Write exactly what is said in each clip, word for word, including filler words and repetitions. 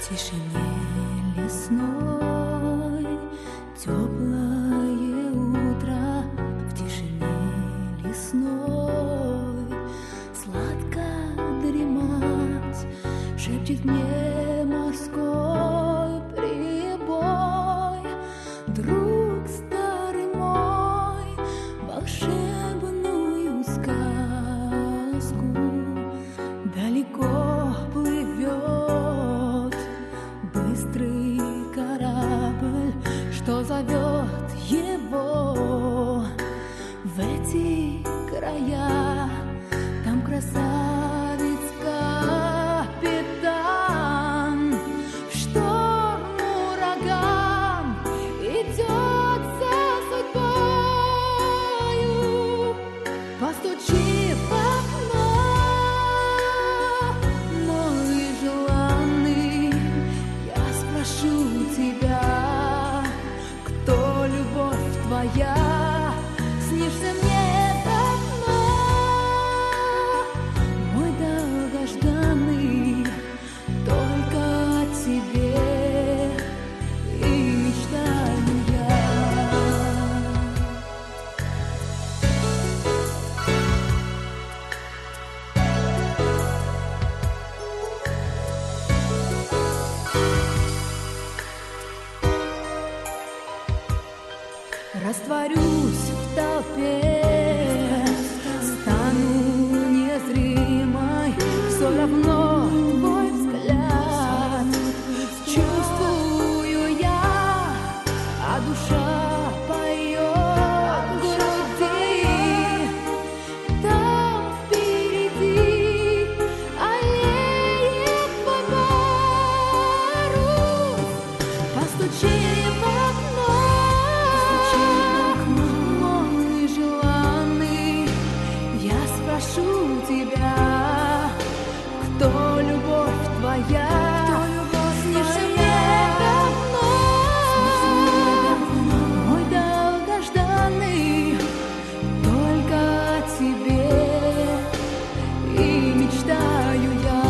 тишине лесной, теплое утро в тишине лесной, сладко дремать, шепчет мне морской прибой. Друг старый мой, волшебную сказку далеко плывет быстрый корабль, что зовет его в эти края. Там красавец капитан, в шторм ураган идет за судьбою. Постучи в окно, мой желанный, я спрошу тебя, кто любовь твоя? Снишься мне давно, мой долгожданный, только о тебе и мечтаю я. Растворюсь в толпе, стану незримой, все равно твой взгляд чувствую я, а душа поет в груди. Там впереди аллея твой парус. Постучи в окно, мой желанный, я спрошу тебя, кто любовь твоя? Снишься мне давно, мой долгожданный, только о тебе и мечтаю я.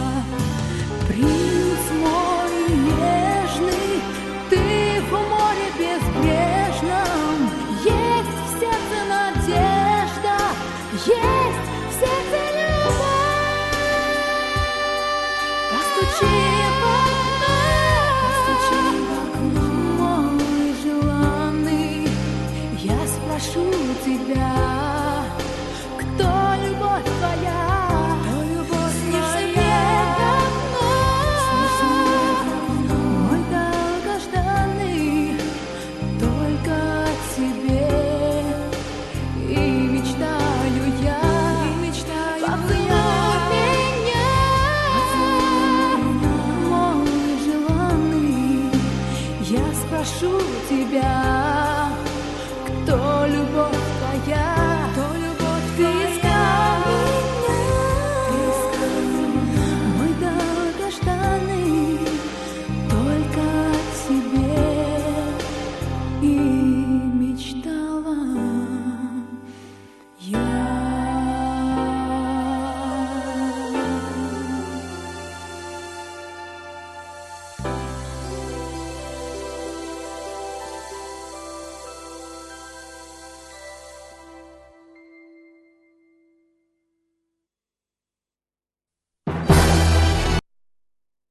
Принц мой нежный, ты в море безбрежном, есть в сердце надежда, есть в сердце любовь. Постучи в окно, мой желанный, я спрошу тебя,